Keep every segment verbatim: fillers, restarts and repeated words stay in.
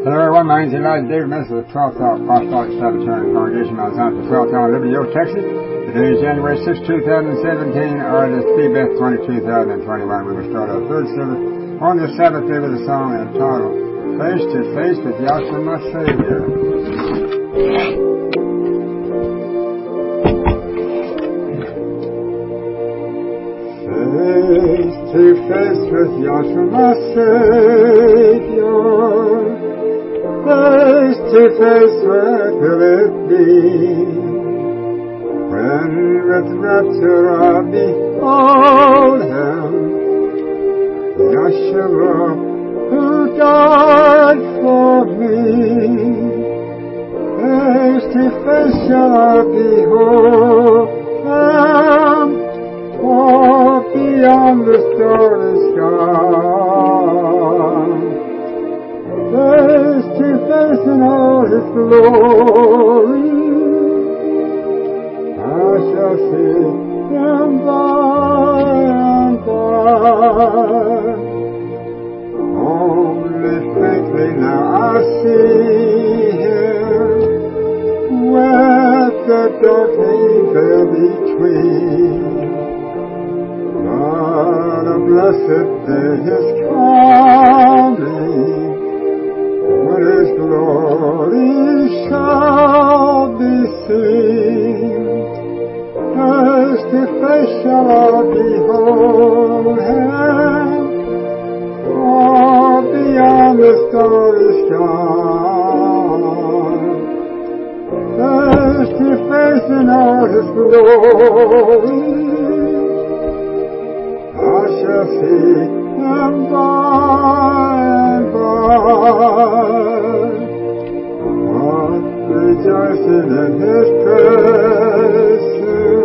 Hello everyone, my name is Elijah David, minister of the twelfth Hour Apostolic Sabbatarian Congregation, Mount Zion, the twelfth Hour, Liberty, Texas. Today is January sixth, two thousand seventeen, or the Tibet twenty-two thousand twenty-one. We will start our third service on the Sabbath day with a song entitled Face to Face with Yahshua My Savior. Face to face with Yahshua my Savior. Face to face, where will it be? When with rapture I behold Him, Yahshua, who died for me. Face to face shall I behold Him, far beyond the starry sky. Face to face in all His glory, I shall see Him by and by. Only faintly now I see Him, with the darkening veil between. But a blessed day is coming, when His glory shall be seen. Face to face shall I behold Him, far beyond the starry sky. Face to face in all His glory, I shall see Him by and by. What rejoicing in His presence,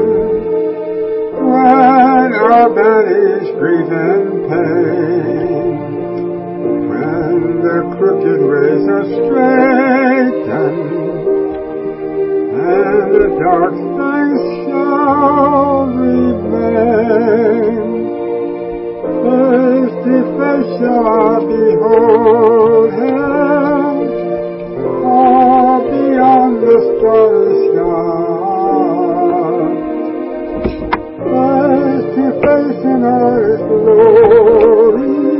when our banished grief and pain, when the crooked ways are straightened, and the dark things shall remain. Face to face shall I behold Him, far beyond the starry sky. Face to face in all His glory,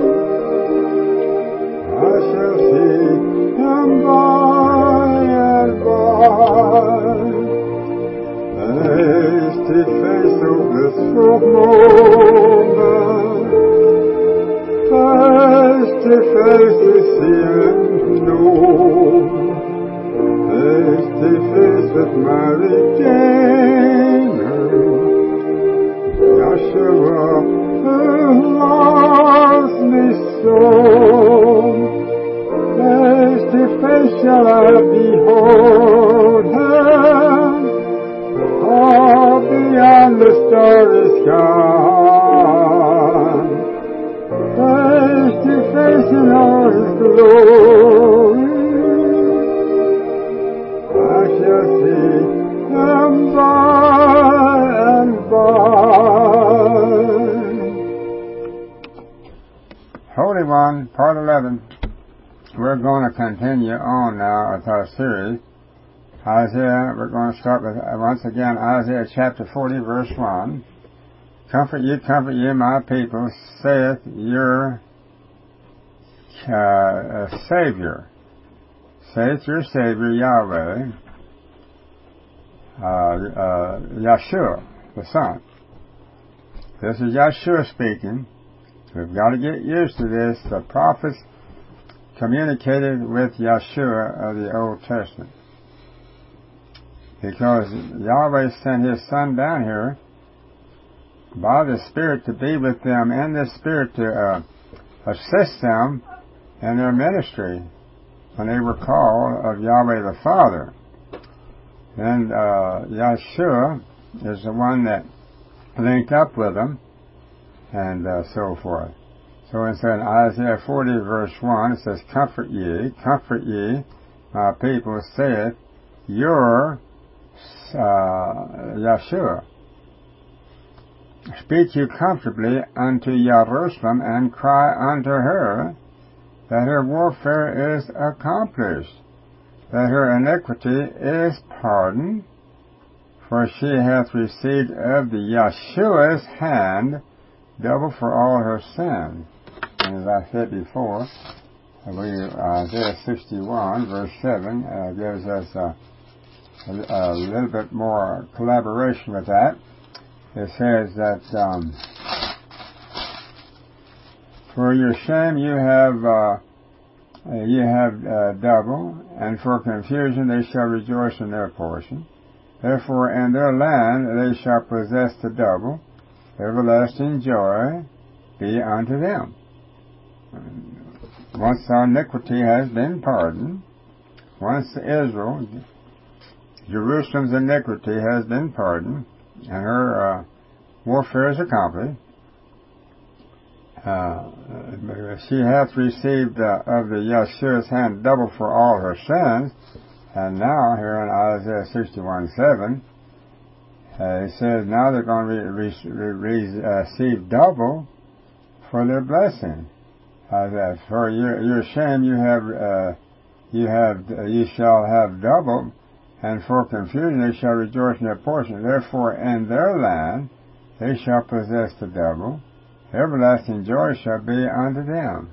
I shall see Him by and by. Face to face, oh blissful moment, face to face to see and know. Face to face with my Redeemer, Yahshua, who loves me so. Face to face shall I behold Him, far beyond the starry sky. Face to face in all His glory, I shall see Him by and by. Holy One, Part eleven. We're going to continue on now with our series. Isaiah, we're going to start with, uh, once again, Isaiah chapter forty, verse one. Comfort ye, comfort ye, my people, saith your uh, uh, Savior. Saith your Savior, Yahweh, uh, uh, Yahshua, the Son. This is Yahshua speaking. We've got to get used to this. The prophets communicated with Yahshua of the Old Testament, because Yahweh sent His Son down here by the Spirit to be with them, and the Spirit to uh, assist them in their ministry when they were called of Yahweh the Father. And uh, Yahshua is the one that linked up with them, and uh, so forth. So it says in Isaiah forty, verse one, it says, Comfort ye, comfort ye, my people, saith your uh, Yahshua. Speak you comfortably unto Jerusalem, and cry unto her, that her warfare is accomplished, that her iniquity is pardoned, for she hath received of the Yeshua's hand double for all her sin. And as I said before, I believe Isaiah sixty-one, verse seven, uh, gives us a, a, a little bit more collaboration with that. It says that, um, for your shame you have uh, you have uh, double, and for confusion they shall rejoice in their portion. Therefore in their land they shall possess the double, everlasting joy be unto them. Once our iniquity has been pardoned, once Israel, Jerusalem's iniquity has been pardoned, and her uh, warfare is accomplished, uh, she hath received uh, of the Yeshua's hand double for all her sins. And now, here in Isaiah sixty-one seven, uh, it says now they're going to re- re- re- receive double for their blessing. Uh, that for your, your shame you have, uh, you have, uh, you shall have double, and for confusion they shall rejoice in their portion. Therefore, in their land they shall possess the double. Everlasting joy shall be unto them.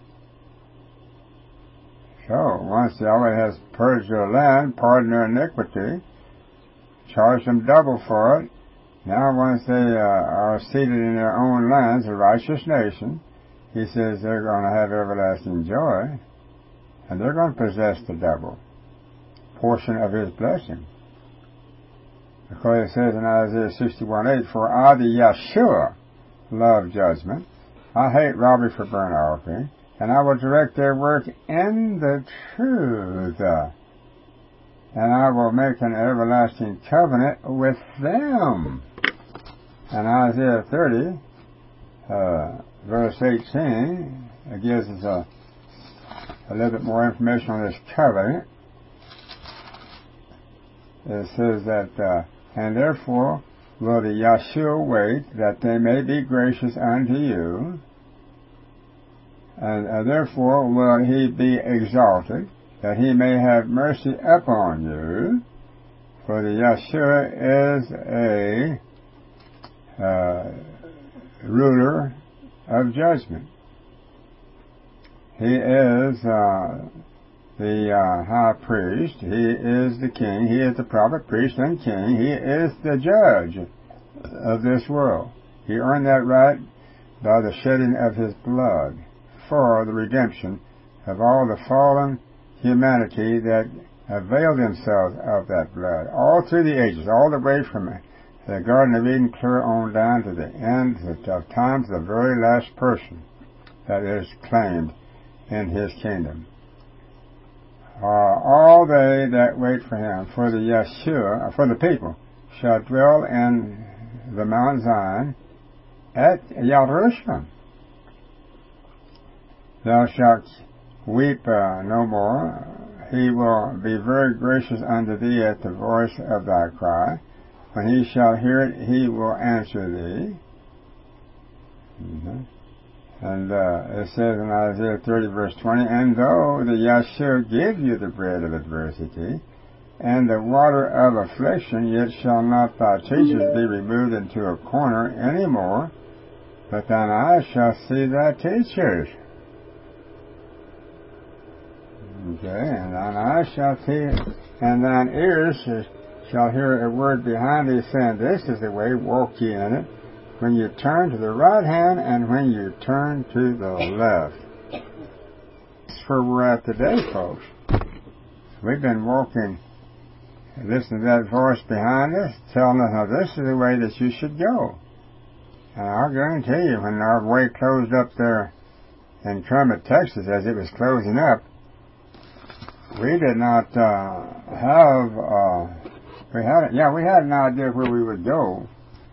So, once Yahweh has purged their land, pardoned their iniquity, charged them double for it, now once they uh, are seated in their own lands, a righteous nation, He says they're going to have everlasting joy, and they're going to possess the double portion of His blessing. Because it says in Isaiah sixty-one eight, for I, the Yeshua, love judgment. I hate robbery for burnt offering, and I will direct their work in the truth. And I will make an everlasting covenant with them. And Isaiah thirty, uh, verse eighteen, it gives us a, a little bit more information on this covenant. It says that, uh, and therefore will the Yeshua wait, that they may be gracious unto you, and uh, therefore will He be exalted, that He may have mercy upon you, for the Yeshua is a uh, ruler of judgment. He is uh, the uh, high priest. He is the king. He is the prophet, priest, and king. He is the judge of this world. He earned that right by the shedding of His blood for the redemption of all the fallen humanity that availed themselves of that blood, all through the ages, all the way from the Garden of Eden clear on down to the end of time, to the very last person that is claimed in His kingdom. Uh, all they that wait for Him, for the Yeshua, for the people, shall dwell in the Mount Zion at Jerusalem. Thou shalt weep uh, no more. He will be very gracious unto thee at the voice of thy cry. When He shall hear it, He will answer thee. Mm-hmm. And uh, it says in Isaiah thirty, verse twenty, and though the Yeshua give you the bread of adversity and the water of affliction, yet shall not thy teachers be removed into a corner any more, but thine eyes shall see thy teachers. Okay, and thine eyes shall see, and thine ears shall hear a word behind thee saying, this is the way, walk ye in it, when you turn to the right hand and when you turn to the left. That's where we're at today, folks. We've been walking, listening to that voice behind us, telling us, now this is the way that you should go. And I'll guarantee you, when our way closed up there in Kermit, Texas, as it was closing up, we did not uh, have, uh, we had, yeah, we had an idea where we would go,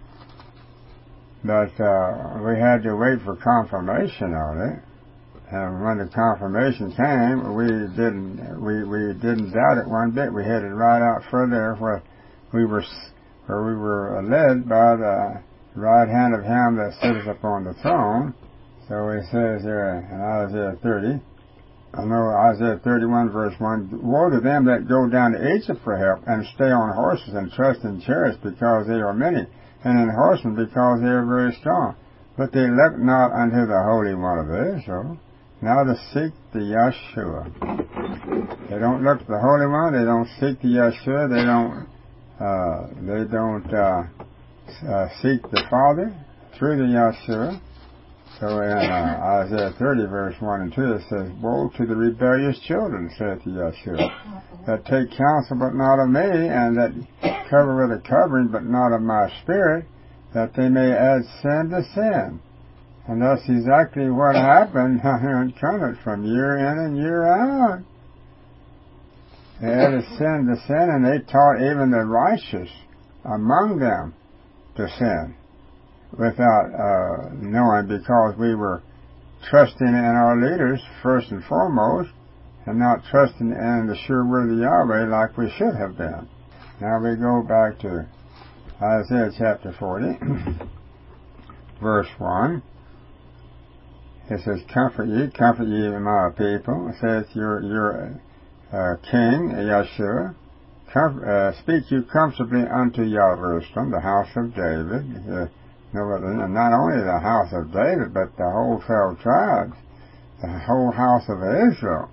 but uh, we had to wait for confirmation on it. And when the confirmation came, we didn't, we, we didn't doubt it one bit. We headed right out further where we were, where we were led by the right hand of Him that sitteth upon the throne. So it says here in Isaiah thirty, I know Isaiah thirty-one verse one, woe to them that go down to Egypt for help, and stay on horses, and trust in chariots, because they are many, and in horsemen, because they are very strong. But they look not unto the Holy One of Israel, now to seek the Yeshua. They don't look to the Holy One, they don't seek the Yeshua, they don't, uh, they don't, uh, uh, seek the Father through the Yeshua. So in uh, Isaiah thirty verse one and two it says, woe to the rebellious children, saith the Yeshua, that take counsel but not of me, and that cover with a covering but not of my spirit, that they may add sin to sin. And that's exactly what happened in Kemet from year in and year out. They added sin to sin, and they taught even the righteous among them to sin without uh, knowing, because we were trusting in our leaders first and foremost, and not trusting in the sure word of Yahweh like we should have been. Now we go back to Isaiah chapter forty, verse one. It says, comfort ye, comfort ye my people. It says, your, your uh, king, Yeshua, com- uh, speak you comfortably unto Jerusalem, the house of David. Uh, not only the house of David, but the whole twelve tribes, the whole house of Israel.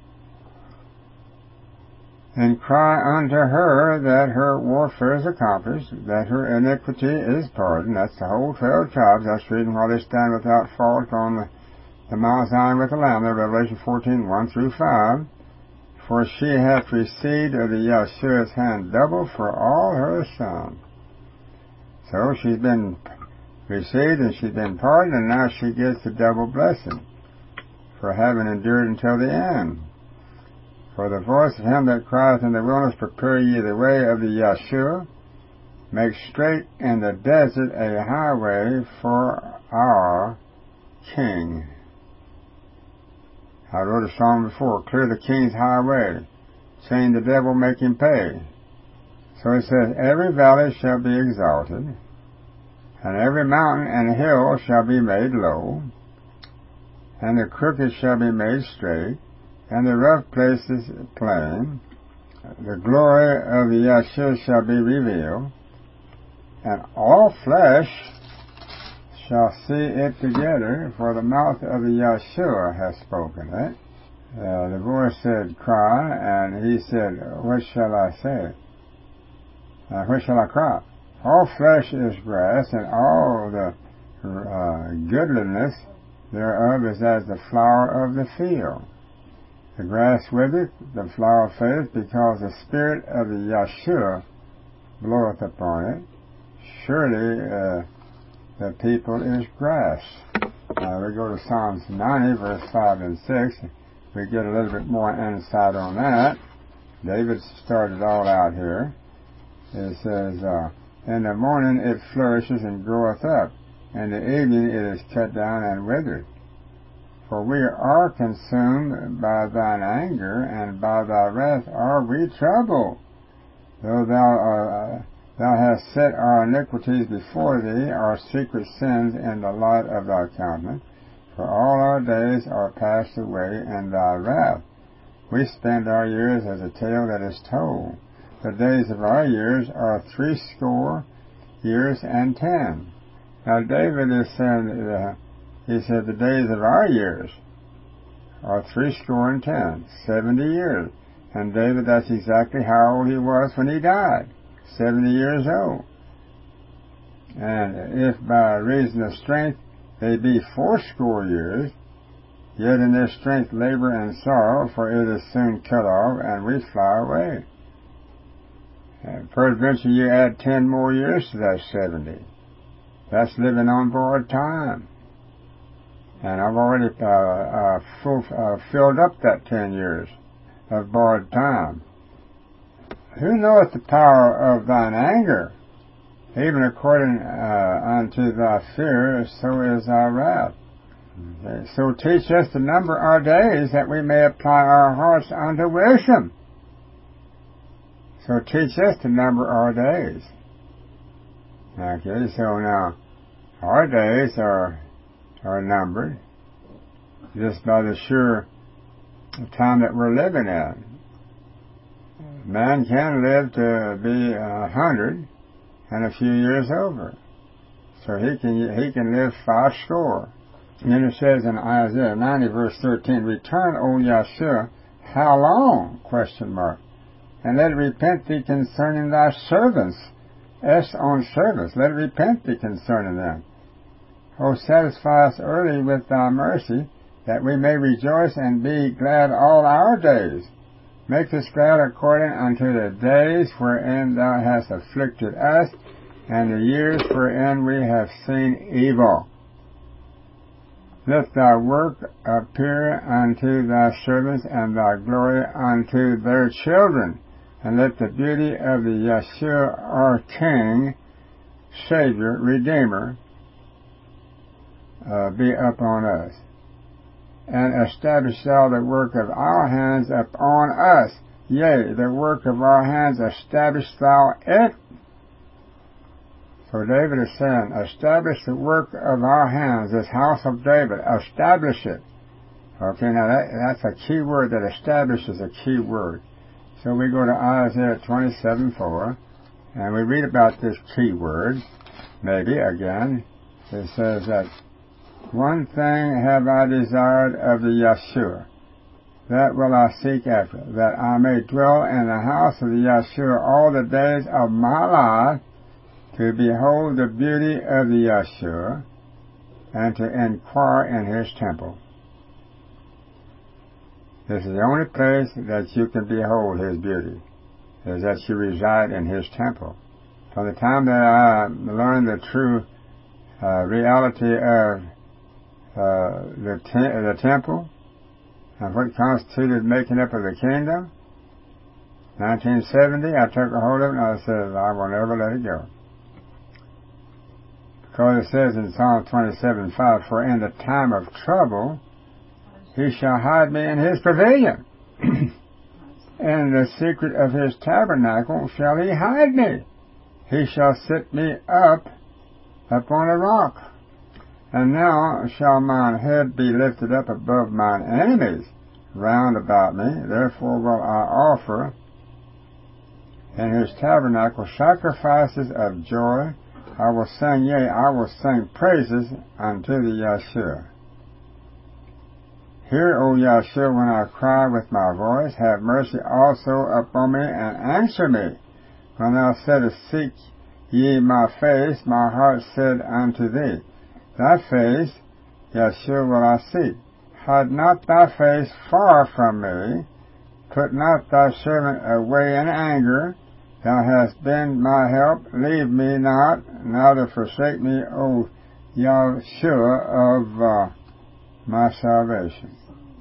And cry unto her that her warfare is accomplished, that her iniquity is pardoned. That's the whole twelve tribes. That's reading while they stand without fault on the The Mount Zion with the Lamb, there, Revelation fourteen, one through five. For she hath received of the Yeshua's hand double for all her sons. So she's been received and she's been pardoned, and now she gets the double blessing for having endured until the end. For the voice of him that crieth in the wilderness, prepare ye the way of the Yeshua, make straight in the desert a highway for our King. I wrote a song before, clear the King's highway, saying the devil make him pay. So it says, every valley shall be exalted, and every mountain and hill shall be made low, and the crooked shall be made straight, and the rough places plain. The glory of the Yeshua shall be revealed, and all flesh shall see it together, for the mouth of the Yeshua hath spoken it. Uh, the voice said, cry, and he said, what shall I say? Uh, what shall I cry? All flesh is grass, and all the uh, goodliness thereof is as the flower of the field. The grass withereth, the flower fadeth, because the Spirit of the Yeshua bloweth upon it. Surely, uh, the people is grass. Uh, we go to Psalms ninety, verse five and six. We get a little bit more insight on that. David started all out here. It says, uh, in the morning it flourishes and groweth up, and in the evening it is cut down and withered. For we are consumed by thine anger, and by thy wrath are we troubled. Though thou art... Uh, Thou hast set our iniquities before thee, our secret sins in the light of thy countenance. For all our days are passed away in thy wrath. We spend our years as a tale that is told. The days of our years are threescore years and ten. Now David is saying, uh, he said the days of our years are threescore and ten, seventy years. And David, that's exactly how old he was when he died. Seventy years old. And if by reason of strength they be fourscore years, yet in their strength labor and sorrow, for it is soon cut off, and we fly away. And peradventure you add ten more years to that seventy. That's living on borrowed time. And I've already uh, uh, full, uh, filled up that ten years of borrowed time. Who knoweth the power of thine anger? Even according uh, unto thy fear, so is thy wrath. Okay. So teach us to number our days, that we may apply our hearts unto wisdom. So teach us to number our days. Okay, so now, our days are are numbered just by the sure the time that we're living in. Man can live to be a hundred and a few years over. So he can he can live five score. And then it says in Isaiah ninety verse thirteen, Return, O Yahshua, how long? Question mark. And let it repent thee concerning thy servants. S on servants. Let it repent thee concerning them. O satisfy us early with thy mercy, that we may rejoice and be glad all our days. Make us glad according unto the days wherein thou hast afflicted us, and the years wherein we have seen evil. Let thy work appear unto thy servants, and thy glory unto their children. And let the beauty of the Yeshua, our King, Savior, Redeemer, uh, be upon us. And establish thou the work of our hands upon us. Yea, the work of our hands establish thou it. So David is saying, establish the work of our hands, this house of David, establish it. Okay, now that, that's a key word, that establish is a key word. So we go to Isaiah twenty-seven four, and we read about this key word, maybe again. It says that, One thing have I desired of the Yeshua, that will I seek after, that I may dwell in the house of the Yeshua all the days of my life, to behold the beauty of the Yeshua, and to inquire in his temple. This is the only place that you can behold his beauty, is that you reside in his temple. From the time that I learned the true uh, reality of uh, the, te- the temple, and what constituted making up of the kingdom, nineteen seventy, I took a hold of it and I said, I will never let it go. Because it says in Psalm twenty-seven five, For in the time of trouble he shall hide me in his pavilion. In the secret of his tabernacle shall he hide me. He shall set me up upon a rock. And now shall mine head be lifted up above mine enemies round about me. Therefore will I offer in his tabernacle sacrifices of joy. I will sing, yea, I will sing praises unto the Yeshua. Hear, O Yeshua, when I cry with my voice. Have mercy also upon me, and answer me. When thou saidst, Seek ye my face, my heart said unto thee, Thy face, Yeshua, will I seek. Hide not thy face far from me. Put not thy servant away in anger. Thou hast been my help. Leave me not, neither forsake me, O Yeshua of uh, my salvation.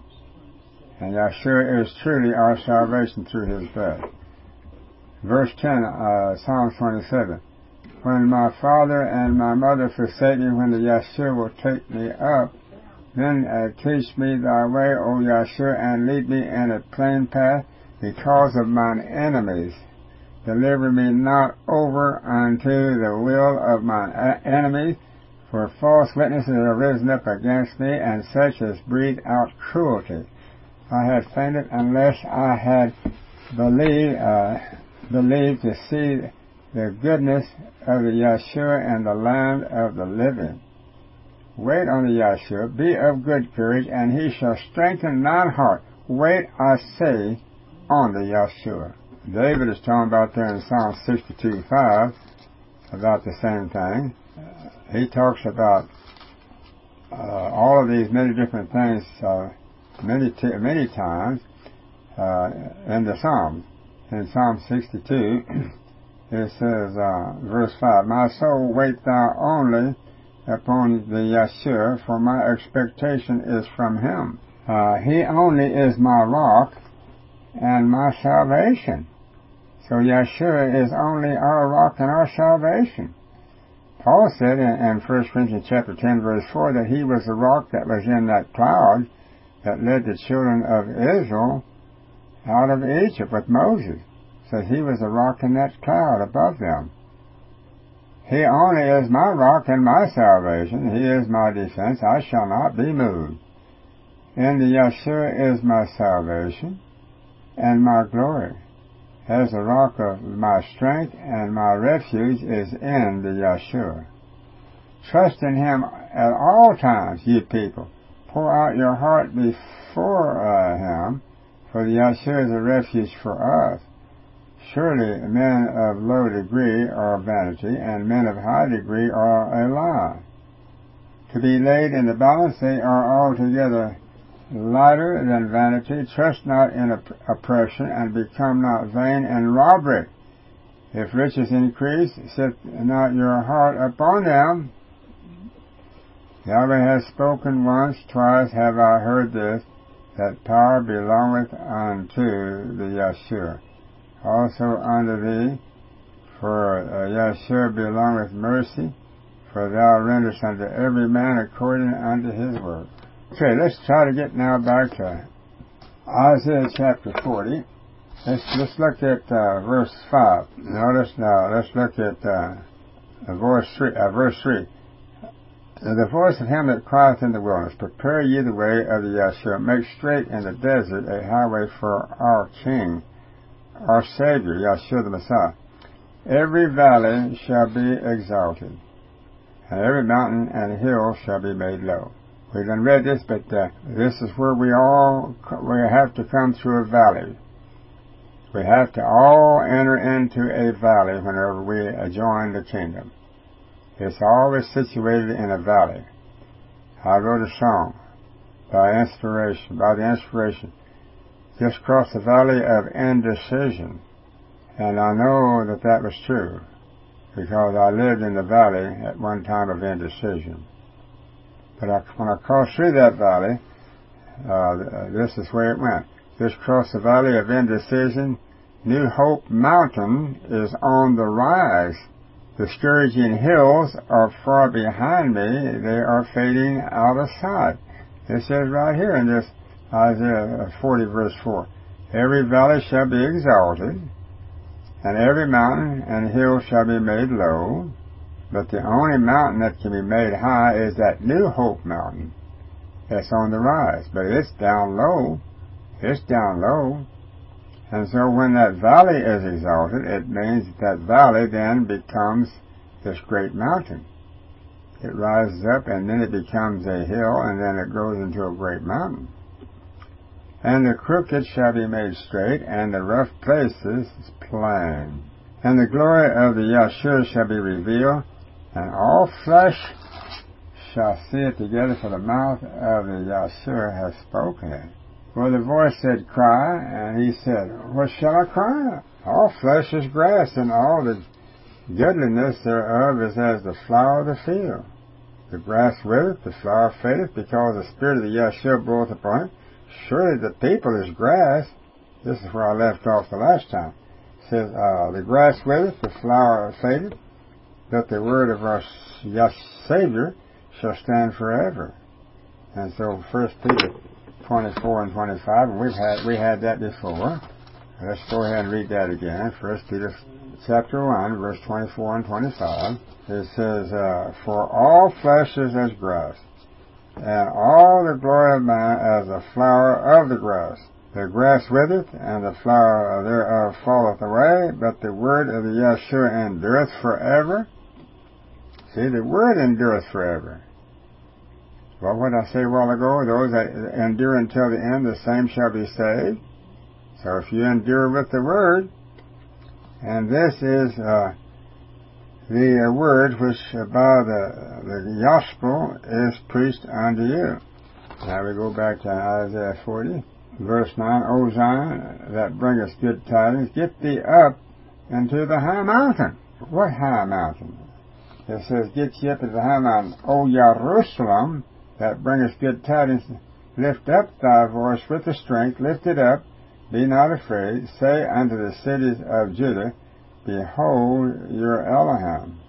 And Yeshua is truly our salvation through his death. Verse ten, uh, Psalm twenty-seven. When my father and my mother forsake me, when the Yeshua will take me up, then uh, teach me thy way, O Yeshua, and lead me in a plain path because of mine enemies. Deliver me not over unto the will of mine enemies, for false witnesses are risen up against me, and such as breathe out cruelty. I had fainted unless I had believed, uh, believed to see the goodness of the Yeshua and the land of the living. Wait on the Yeshua, be of good courage, and he shall strengthen thine heart. Wait, I say, on the Yeshua. David is talking about there in Psalm sixty-two five about the same thing. Uh, he talks about uh, all of these many different things uh, many t- many times uh, in the Psalms. In Psalm sixty-two, it says, uh, verse five, My soul, wait thou only upon the Yeshua, for my expectation is from him. Uh, he only is my rock and my salvation. So Yeshua is only our rock and our salvation. Paul said in, in First Corinthians chapter ten, verse four, that he was the rock that was in that cloud that led the children of Israel out of Egypt with Moses. So he was the rock in that cloud above them. He only is my rock and my salvation. He is my defense. I shall not be moved. In the Yeshua is my salvation and my glory. As the rock of my strength and my refuge is in the Yeshua. Trust in Him at all times, ye people. Pour out your heart before uh, Him, for the Yeshua is a refuge for us. Surely men of low degree are vanity, and men of high degree are a lie. To be laid in the balance, they are altogether lighter than vanity. Trust not in opp- oppression, and become not vain in robbery. If riches increase, set not your heart upon them. Yahweh has spoken once, twice have I heard this, that power belongeth unto the Yeshua. Also unto thee, for uh, Yeshua belongeth mercy, for thou renderest unto every man according unto his work. Okay, let's try to get now back to Isaiah chapter forty. Let's, let's look at uh, verse five. Notice now, let's look at uh, verse three. Uh, verse three. The voice of him that crieth in the wilderness, prepare ye the way of the Yeshua, make straight in the desert a highway for our King, our Savior, Yeshua the Messiah. Every valley shall be exalted, and every mountain and hill shall be made low. We done read this, but uh, this is where we all we have to come through a valley. We have to all enter into a valley whenever we join the kingdom. It's always situated in a valley. I wrote a song by inspiration, by the inspiration. Just crossed the valley of indecision. And I know that that was true, because I lived in the valley at one time of indecision. But I, when I crossed through that valley, uh, this is where it went. Just crossed the valley of indecision. New Hope Mountain is on the rise. The scourging hills are far behind me. They are fading out of sight. It says right here in this Isaiah forty verse four, every valley shall be exalted, and every mountain and hill shall be made low. But the only mountain that can be made high is that New Hope Mountain. That's on the rise. But it's down low. It's down low. And so when that valley is exalted, it means that valley then becomes this great mountain. It rises up, and then it becomes a hill, and then it grows into a great mountain. And the crooked shall be made straight, and the rough places plain. And the glory of the Yeshua shall be revealed, and all flesh shall see it together, for the mouth of the Yeshua has spoken it. Well, the voice said, cry, and he said, what shall I cry? All flesh is grass, and all the goodliness thereof is as the flower of the field. The grass withereth, the flower fadeth, because the Spirit of the Yeshua bloweth upon it. Surely the people is grass. This is where I left off the last time. It says, uh, the grass withereth, the flower fadeth, but the word of our Savior shall stand forever. And so First Peter twenty-four and twenty-five, and we've had we had that before. Let's go ahead and read that again. First Peter chapter one, verse twenty-four and twenty-five. It says, uh, for all flesh is as grass, and all the glory of man as the flower of the grass. The grass withereth, and the flower thereof falleth away, but the word of the Yeshua endureth forever. See, the word endureth forever. Well, what did I say a while ago? Those that endure until the end, the same shall be saved. So if you endure with the word, and this is uh, the uh, word which uh, by the, the gospel is preached unto you. Now we go back to Isaiah forty, verse nine. O Zion, that bringeth good tidings, get thee up into the high mountain. What high mountain? It says, get ye up into the high mountain. O Jerusalem, that bringeth good tidings, lift up thy voice with the strength, lift it up, be not afraid. Say unto the cities of Judah, behold your Elohim.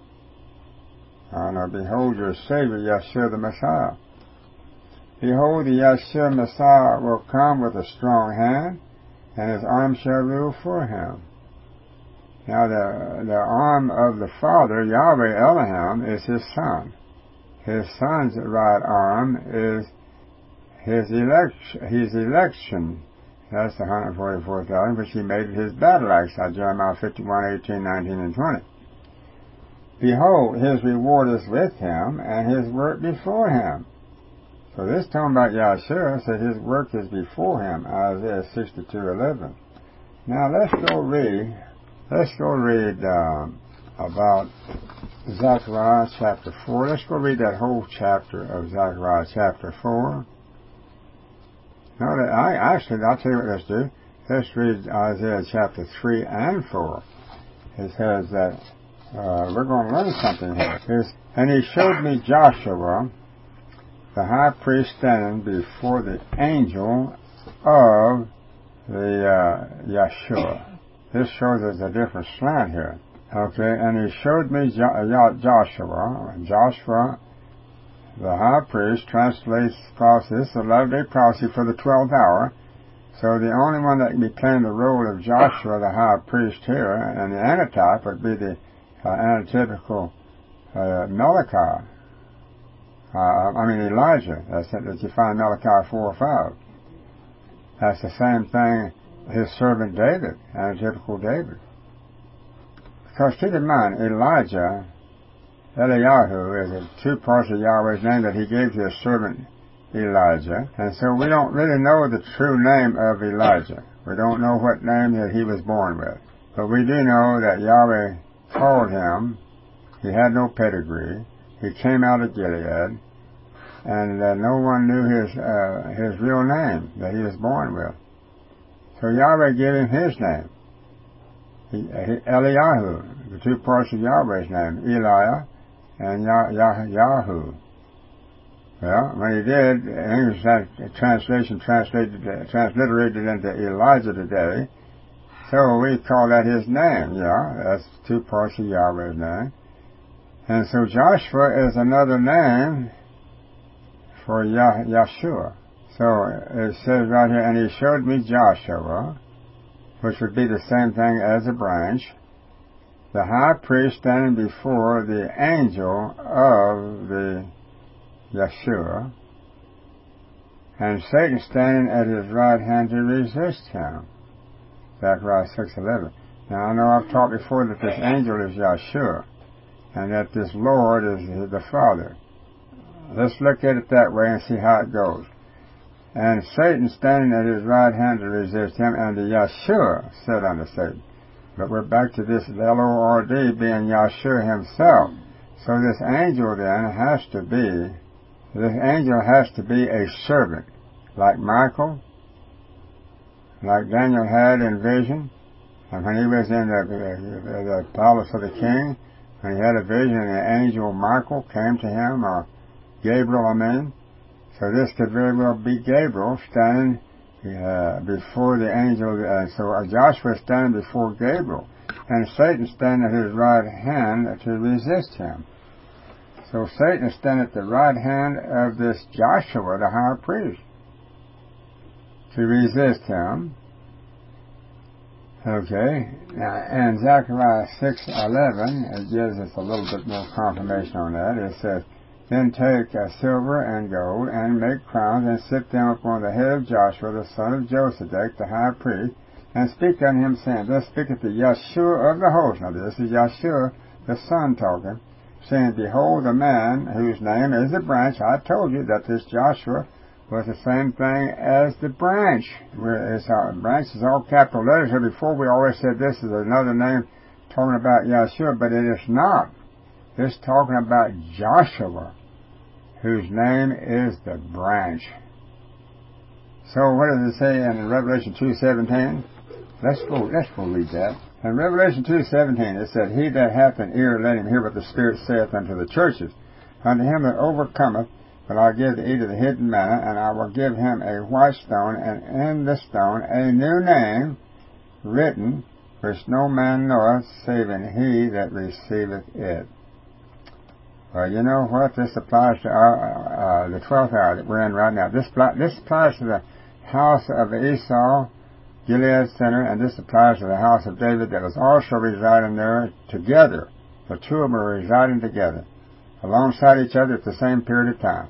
Oh, no, behold your Savior, Yeshua the Messiah. Behold, the Yeshua Messiah will come with a strong hand, and his arm shall rule for him. Now, the, the arm of the Father, Yahweh Elohim, is his Son. His Son's right arm is his election, his election, that's the one hundred forty-four thousand, which he made his battle axe, like Jeremiah fifty-one, eighteen, nineteen, and twenty. Behold, his reward is with him, and his work before him. So this talking about Yahshua said his work is before him, Isaiah sixty-two, eleven. Now let's go read, let's go read um, about Zechariah chapter four. Let's go read that whole chapter of Zechariah chapter four. No, I actually, I'll tell you what let's do. Let's read Isaiah chapter three and four. It says that uh, we're going to learn something here. It's, and he showed me Joshua, the high priest, standing before the angel of the uh, Yahshua. This shows there's a different slant here. Okay, and he showed me jo- Joshua, Joshua, the high priest, translates prophecy. This is a latter-day prophecy for the twelfth hour. So the only one that can be playing the role of Joshua, the high priest here, and the antitype would be the uh, antitypical uh, Malachi. Uh, I mean Elijah. That's it, that you find Malachi four or five. That's the same thing, his servant David, antitypical David. Because keep in mind, Elijah, Eliyahu, is the two parts of Yahweh's name that he gave to his servant Elijah. And so we don't really know the true name of Elijah. We don't know what name that he was born with. But we do know that Yahweh called him. He had no pedigree. He came out of Gilead. And uh, no one knew his uh, his real name that he was born with. So Yahweh gave him his name. He, he, Eliyahu, the two parts of Yahweh's name, Eliah and Yah, Yah, Yahu. Well, when he did, English translation translated, transliterated into Elijah today, so we call that his name, yeah, that's two parts of Yahweh's name. And so Joshua is another name for Yah, Yahshua. So it says right here, and he showed me Joshua, which would be the same thing as a branch, the high priest standing before the angel of the Yahshua, and Satan standing at his right hand to resist him. Zechariah six eleven. Now I know I've taught before that this angel is Yahshua, and that this Lord is the Father. Let's look at it that way and see how it goes. And Satan standing at his right hand to resist him, and the Yahshua said unto Satan. But we're back to this L O R D being Yahshua himself. So this angel then has to be, this angel has to be a servant, like Michael, like Daniel had in vision, and when he was in the, the, the palace of the king, when he had a vision, and the angel Michael came to him, or Gabriel, I mean. So this could very well be Gabriel standing uh, before the angel. Uh, so uh, Joshua is standing before Gabriel, and Satan standing at his right hand to resist him. So Satan is standing at the right hand of this Joshua, the high priest, to resist him. Okay, now, and Zechariah six eleven, it gives us a little bit more confirmation on that. It says, then take uh, silver and gold, and make crowns, and sit them upon the head of Joshua, the son of Josedek, the high priest, and speak unto him, saying, thus speaketh the Yahshua of the host. Now this is Yahshua, the son, talking, saying, behold, the man whose name is the branch. I told you that this Joshua was the same thing as the branch. Where it's our branch is all capital letters. Here before we always said this is another name talking about Yahshua, but it is not. It's talking about Joshua, whose name is the branch. So what does it say in Revelation two seventeen? Let's go, let's go read that. In Revelation two seventeen it said, he that hath an ear, let him hear what the Spirit saith unto the churches. Unto him that overcometh will I give to eat of the hidden manna, and I will give him a white stone, and in the stone a new name written, which no man knoweth, saving he that receiveth it. Well, you know what? This applies to our, uh, the twelfth hour that we're in right now. This, this applies to the house of Esau, Gilead Center, and this applies to the house of David that was also residing there together. The two of them were residing together, alongside each other at the same period of time.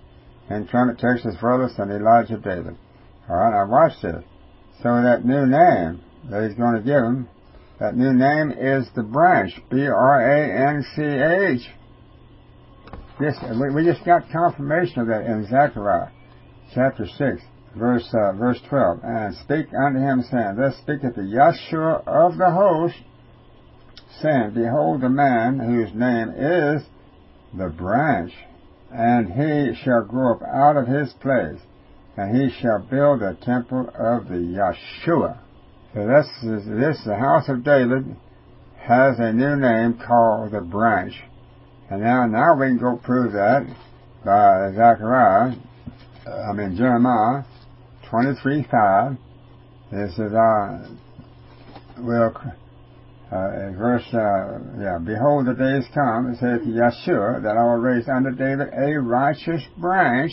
And trumpet takes us furthest than Elijah David. Alright, now watch this. So that new name that he's going to give him, that new name is the branch. B R A N C H. This, we, we just got confirmation of that in Zechariah chapter six, verse uh, verse twelve. And speak unto him, saying, Thus speaketh the Yahshua of the host, saying, Behold, the man whose name is the branch, and he shall grow up out of his place, and he shall build a temple of the Yahshua. So this is this the house of David has a new name called the branch. And now now we can go prove that by Zechariah, I mean Jeremiah twenty-three five. This is uh will uh verse uh yeah, behold the days come, it says to Yahshua, that I will raise unto David a righteous branch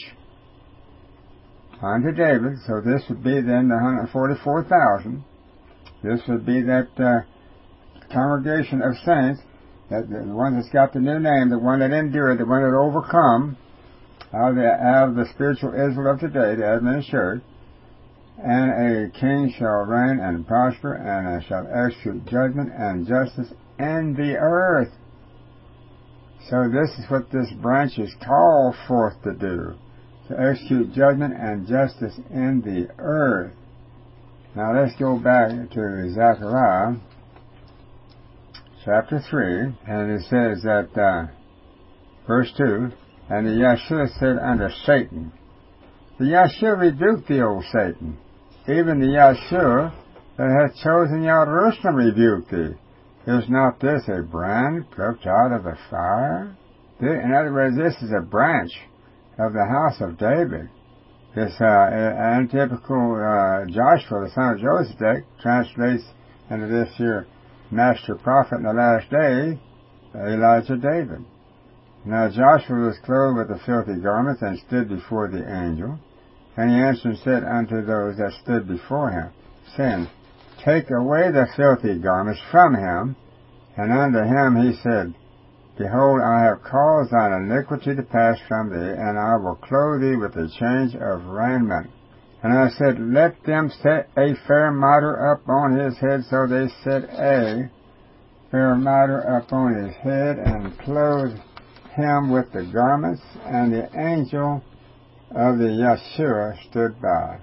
unto David. So this would be then the one hundred forty-four thousand. This would be that uh, congregation of saints, that the one that's got the new name, the one that endured, the one that overcome, out of the, out of the spiritual Israel of today, the Adventist Church. And a king shall reign and prosper, and shall execute judgment and justice in the earth. So this is what this branch is called forth to do, to execute judgment and justice in the earth. Now let's go back to Zechariah chapter three, and it says that, uh, verse two, And the Yahshua said unto Satan, the Yahshua rebuked the old Satan, even the Yahshua that hath chosen Jerusalem rebuked thee. Is not this a brand plucked out of the fire? In other words, this is a branch of the house of David. This uh, antitypical uh, Joshua, the son of Josedek, translates into this here master prophet in the last day, Elijah David. Now Joshua was clothed with the filthy garments, and stood before the angel. And he answered and said unto those that stood before him, saying, Take away the filthy garments from him. And unto him he said, Behold, I have caused thine iniquity to pass from thee, and I will clothe thee with a change of raiment. And I said, Let them set a fair mitre up on his head. So they set a fair mitre up on his head, and clothed him with the garments, and the angel of the Yahshua stood by.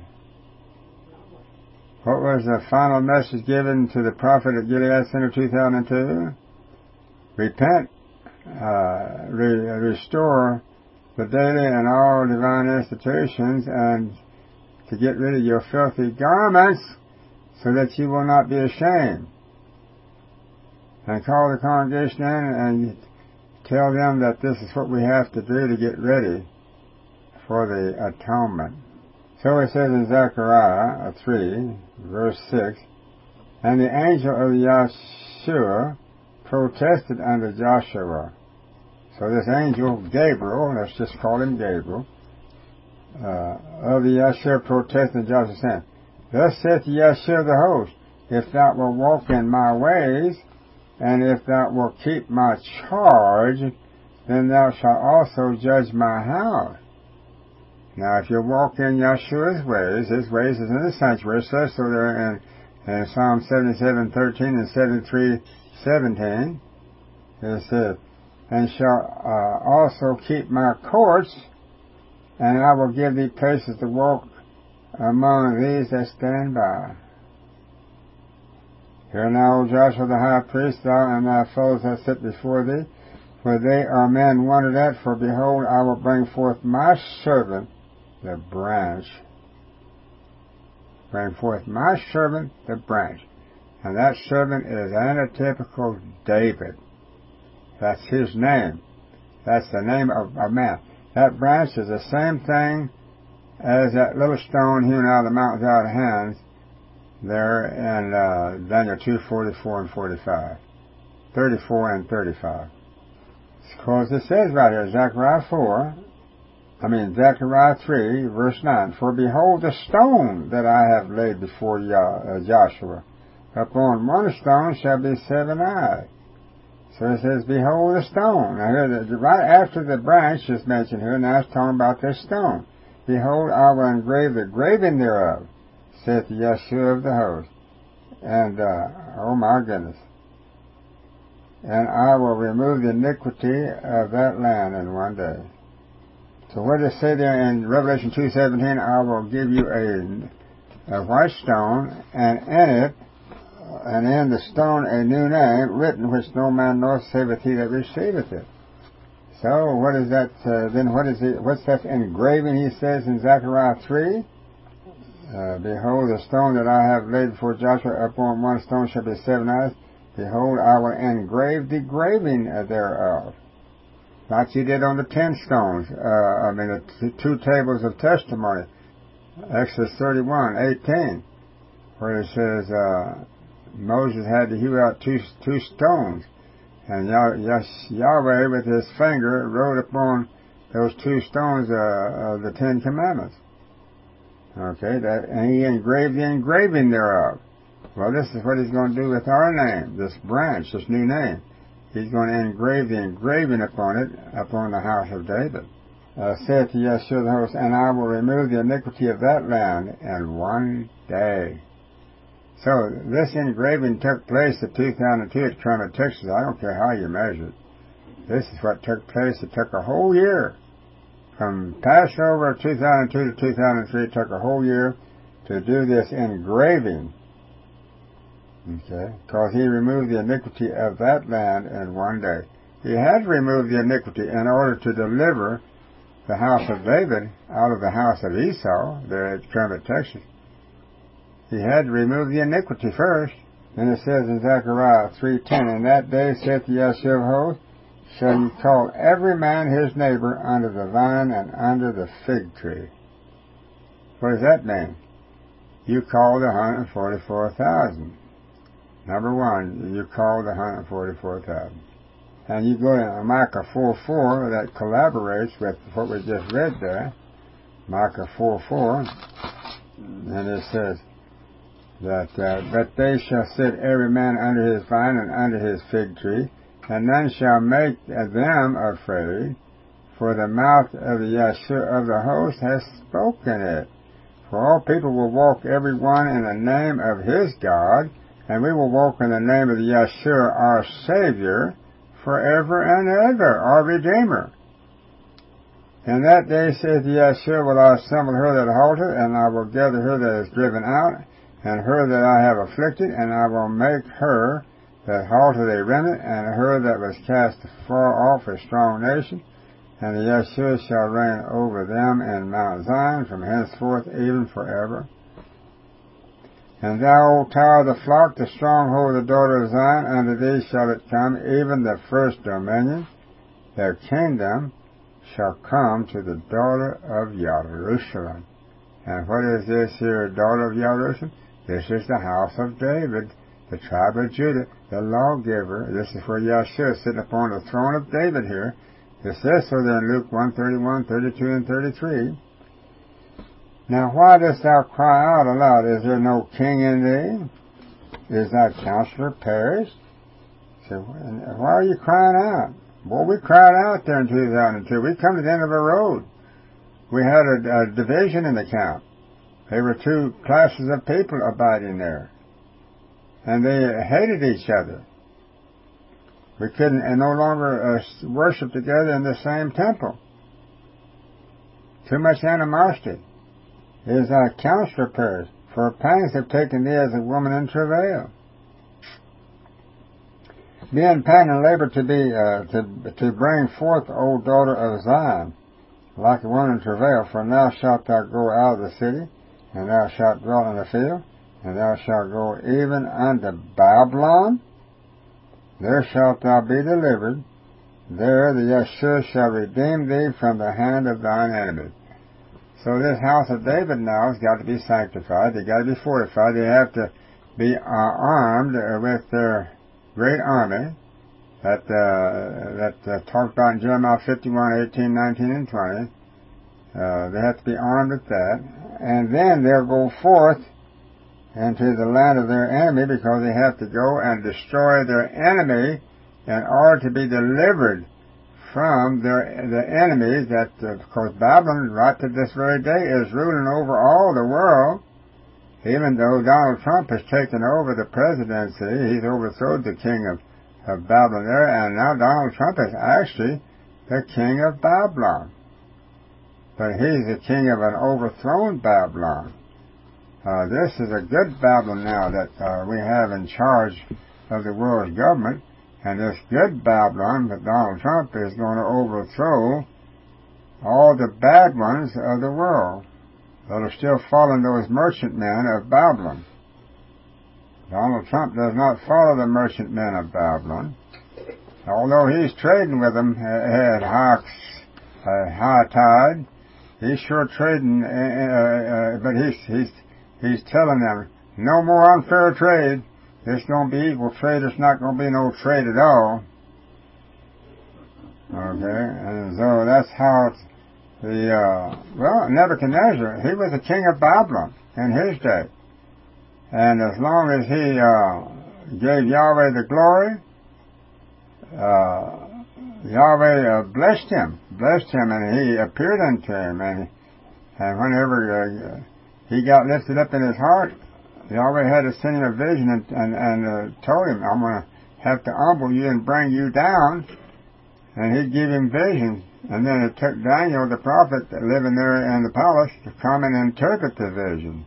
What was the final message given to the prophet of Gilead Center two thousand two? Repent, uh, re- restore the daily and all divine institutions, and to get rid of your filthy garments, so that you will not be ashamed. And call the congregation in and tell them that this is what we have to do to get ready for the atonement. So it says in Zechariah three, verse six, And the angel of Yahshua protested unto Joshua. So this angel, Gabriel, let's just call him Gabriel, uh, of the Yahshua protested Joshua, saying, Thus saith the Yahshua of the host, If thou wilt walk in my ways, and if thou wilt keep my charge, then thou shalt also judge my house. Now, if you walk in Yahshua's ways, his ways is in the sanctuary, so they're in, in Psalm seventy-seven thirteen and seventy-three seventeen. It says, And shall uh, also keep my courts, and I will give thee places to walk among these that stand by. Hear now, O Joshua the high priest, thou and thy fellows that sit before thee, for they are men wondered at, for behold, I will bring forth my servant, the branch. Bring forth my servant, the branch. And that servant is antitypical David. That's his name. That's the name of a man. That branch is the same thing as that little stone hewn out of the mountains out of hands there in uh, Daniel two, forty-four and forty-five. thirty-four and thirty-five. Because it says right here, Zechariah four, I mean Zechariah three, verse nine, For behold the stone that I have laid before Joshua, upon one stone shall be seven eyes. So it says, behold the stone. Now here, the, right after the branch is mentioned here, now it's talking about this stone. Behold, I will engrave the graving thereof, saith Yeshua of the host. And, uh, oh my goodness. And I will remove the iniquity of that land in one day. So what does it say there in Revelation two seventeen? I will give you a, a white stone, and in it, and in the stone a new name, written which no man knoweth, saveth he that receiveth it. So what is that, uh, then what is it, what's that engraving he says in Zechariah three? Uh, behold, the stone that I have laid before Joshua, upon one stone shall be seven eyes. Behold, I will engrave the graving thereof. Like you did on the ten stones, uh, I mean the t- two tables of testimony. Exodus thirty-one eighteen, where it says, uh, Moses had to hew out two, two stones. And Yah- Yahweh, with his finger, wrote upon those two stones, uh, uh, the Ten Commandments. Okay, that, and he engraved the engraving thereof. Well, this is what he's going to do with our name, this branch, this new name. He's going to engrave the engraving upon it, upon the house of David. Uh, saith to Yeshua the host, and I will remove the iniquity of that land in one day. So, this engraving took place in two thousand two at Kermit, Texas. I don't care how you measure it. This is what took place. It took a whole year. From Passover two thousand two to two thousand three, it took a whole year to do this engraving. Okay? Because he removed the iniquity of that land in one day. He had to remove the iniquity in order to deliver the house of David out of the house of Esau, there at Kermit, Texas. He had to remove the iniquity first. And it says in Zechariah three ten, in that day, saith the Yeshua of hosts, shall ye call every man his neighbor under the vine and under the fig tree. What does that mean? You called the one hundred forty-four thousand. Number one, you called the one hundred forty-four thousand. And you go to Micah four four, that collaborates with what we just read there. Micah four four, and it says that, uh, but they shall sit every man under his vine and under his fig tree, and none shall make them afraid, for the mouth of the Yeshua of the host has spoken it. For all people will walk every one in the name of his God, and we will walk in the name of the Yeshua our Savior, forever and ever, our Redeemer. In that day, saith Yeshua, will I assemble her that halteth, and I will gather her that is driven out, and her that I have afflicted, and I will make her that halted a remnant, and her that was cast far off a strong nation, and the Yeshua shall reign over them in Mount Zion from henceforth even forever. And thou, O tower of the flock, the stronghold of the daughter of Zion, unto thee shall it come, even the first dominion. Their kingdom shall come to the daughter of Jerusalem. And what is this here, daughter of Jerusalem? This is the house of David, the tribe of Judah, the lawgiver. This is where Yeshua is sitting upon the throne of David here. It says so there in Luke one thirty-one, thirty-two, and thirty-three. Now why dost thou cry out aloud? Is there no king in thee? Is thy counselor perished? So, why are you crying out? Well, we cried out there in two thousand two. We come to the end of a road. We had a, a division in the camp. There were two classes of people abiding there. And they hated each other. We couldn't and no longer uh, worship together in the same temple. Too much animosity. Is thy counselor perished? For pangs have taken thee as a woman in travail. Be in pain and labor to be uh, to to bring forth, O daughter of Zion, like a woman in travail. For now shalt thou go out of the city, and thou shalt dwell in the field, and thou shalt go even unto Babylon. There shalt thou be delivered. There the Yeshua shall redeem thee from the hand of thine enemies. So this house of David now has got to be sanctified. They've got to be fortified. They have to be uh, armed uh, with their great army that uh, that uh, talked about in Jeremiah fifty-one, eighteen, nineteen, and twenty. Uh, they have to be armed with that. And then they'll go forth into the land of their enemy, because they have to go and destroy their enemy in order to be delivered from their, the enemies that, of course, Babylon, right to this very day, is ruling over all the world. Even though Donald Trump has taken over the presidency, he's overthrown the king of, of Babylon there, and now Donald Trump is actually the king of Babylon. But he's the king of an overthrown Babylon. Uh, this is a good Babylon now that uh, we have in charge of the world's government. And this good Babylon that Donald Trump is going to overthrow all the bad ones of the world that are still following those merchantmen of Babylon. Donald Trump does not follow the merchantmen of Babylon. Although he's trading with them at high, uh, high tide, he's sure trading, uh, uh, but he's, he's, he's telling them, no more unfair trade. It's going to be equal trade. It's not going to be no trade at all. Okay, and so that's how it's the, uh, well, Nebuchadnezzar, he was the king of Babylon in his day. And as long as he uh, gave Yahweh the glory, uh, Yahweh uh, blessed him, blessed him, and he appeared unto him. And, and whenever uh, he got lifted up in his heart, Yahweh had to send him a vision and, and, and uh, told him, I'm going to have to humble you and bring you down. And he'd give him visions. And then it took Daniel, the prophet, living there in the palace, to come and interpret the vision.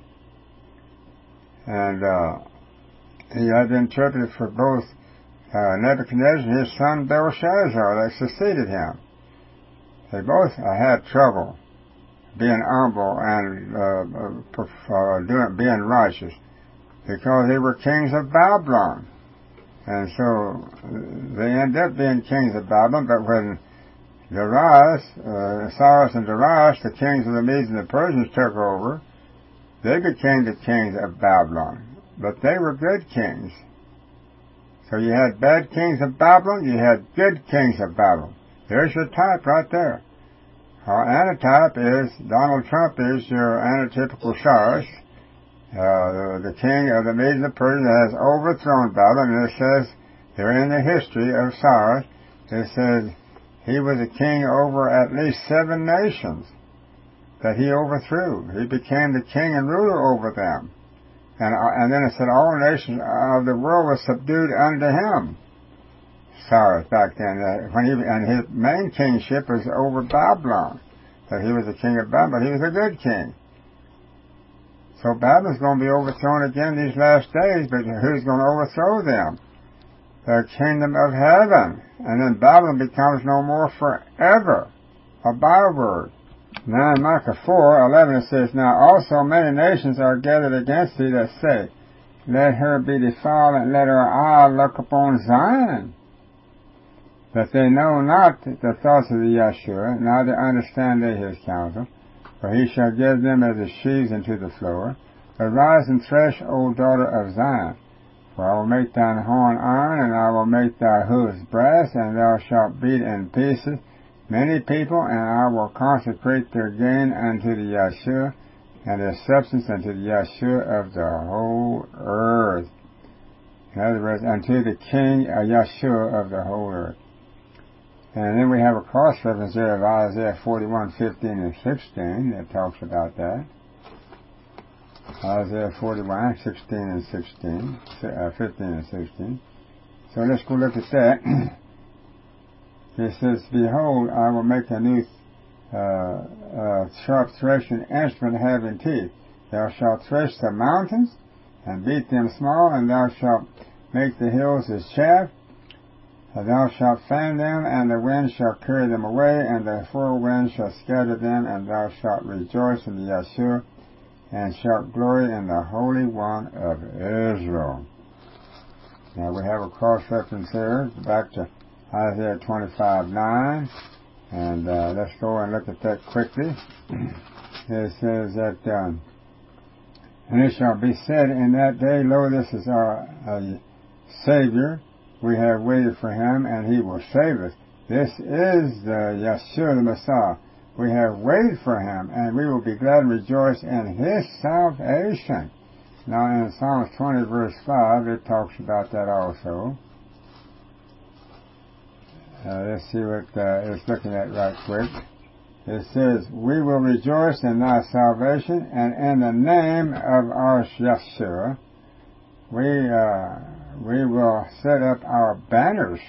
And uh, he had to interpret it for both uh, Nebuchadnezzar and his son Belshazzar that succeeded him. They both uh, had trouble being humble and uh, uh, doing, being righteous, because they were kings of Babylon. And so they ended up being kings of Babylon, but when Darius, uh, Cyrus and Darius, the kings of the Medes and the Persians, took over, they became the kings of Babylon. But they were good kings. So you had bad kings of Babylon, you had good kings of Babylon. There's your type right there. Our antitype is, Donald Trump is your antitypical Cyrus, uh, the, the king of the Medes and the Persians has overthrown Babylon. And it says, there in the history of Cyrus, it says, he was a king over at least seven nations that he overthrew. He became the king and ruler over them. And, uh, and then it said, all nations of the world were subdued unto him. Cyrus back then, uh, when he, and his main kingship was over Babylon. That he was the king of Babylon. He was a good king. So Babylon's going to be overthrown again these last days, but who's going to overthrow them? The kingdom of heaven. And then Babylon becomes no more forever. A byword. Now in Micah four eleven it says, now also many nations are gathered against thee that say, let her be defiled, and let her eye look upon Zion. That they know not the thoughts of the Yahshua, neither understand they his counsel. For he shall give them as the sheaves into the floor. Arise and thresh, O daughter of Zion. For I will make thine horn iron, and I will make thy hoofs brass, and thou shalt beat in pieces many people, and I will consecrate their gain unto the Yahshua, and their substance unto the Yahshua of the whole earth. In other words, unto the King uh, Yahshua of the whole earth. And then we have a cross-reference there of Isaiah forty-one, fifteen and sixteen that talks about that. Isaiah forty-one, sixteen and sixteen, uh, fifteen and sixteen. So let's go look at that. It says, behold, I will make a new uh, uh, sharp threshing instrument having teeth. Thou shalt thresh the mountains, and beat them small, and thou shalt make the hills as chaff. Thou shalt fan them, and the wind shall carry them away, and the four winds shall scatter them, and thou shalt rejoice in the Yahshua, and shalt glory in the Holy One of Israel. Now we have a cross-reference here, back to Isaiah twenty-five, nine, and uh, let's go and look at that quickly. It says that, um, and it shall be said in that day, lo, this is our uh, Savior. We have waited for him, and he will save us. This is the Yahshua, the Messiah. We have waited for him, and we will be glad and rejoice in his salvation. Now, in Psalms twenty, verse five, it talks about that also. Uh, let's see what uh, it's looking at right quick. It says, we will rejoice in thy salvation, and in the name of our Yeshua, we uh, we will set up our banners.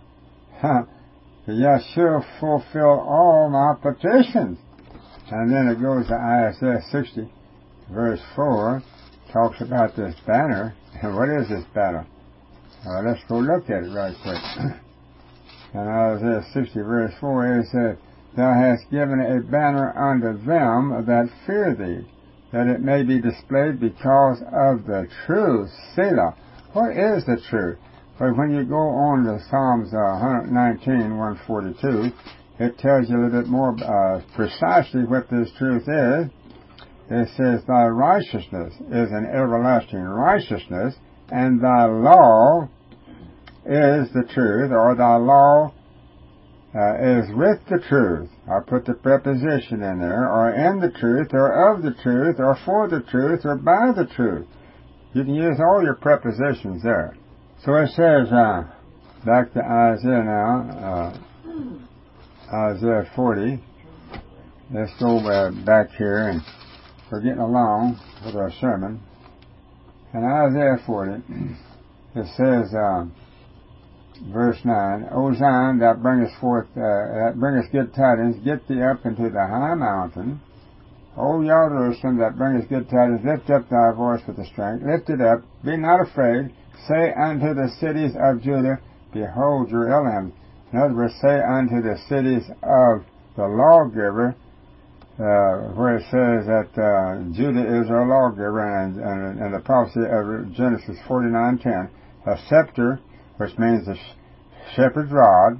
Yeshua fulfill all my petitions. And then it goes to Isaiah sixty, verse four, talks about this banner. And what is this banner? Uh, let's go look at it right quick. In Isaiah sixty, verse four, it says, thou hast given a banner unto them that fear thee, that it may be displayed because of the truth. Selah. What is the truth? But when you go on to Psalms uh, one nineteen, one forty-two, it tells you a little bit more uh, precisely what this truth is. It says, thy righteousness is an everlasting righteousness, and thy law is the truth, or thy law uh, is with the truth. I put the preposition in there, or in the truth, or of the truth, or for the truth, or by the truth. You can use all your prepositions there. So it says, uh, back to Isaiah now, uh, Isaiah forty. Let's go uh, back here, and we're getting along with our sermon. In Isaiah forty, it says, uh, verse nine, O Zion, that bringest forth, uh, that bringest good tidings, get thee up into the high mountain. O Jerusalem, that bringest good tidings, lift up thy voice with the strength. Lift it up, be not afraid. Say unto the cities of Judah, behold your Elohim. In other words, say unto the cities of the lawgiver, uh, where it says that uh, Judah is our lawgiver, and, and, and the prophecy of Genesis forty-nine ten, a scepter, which means a shepherd's rod,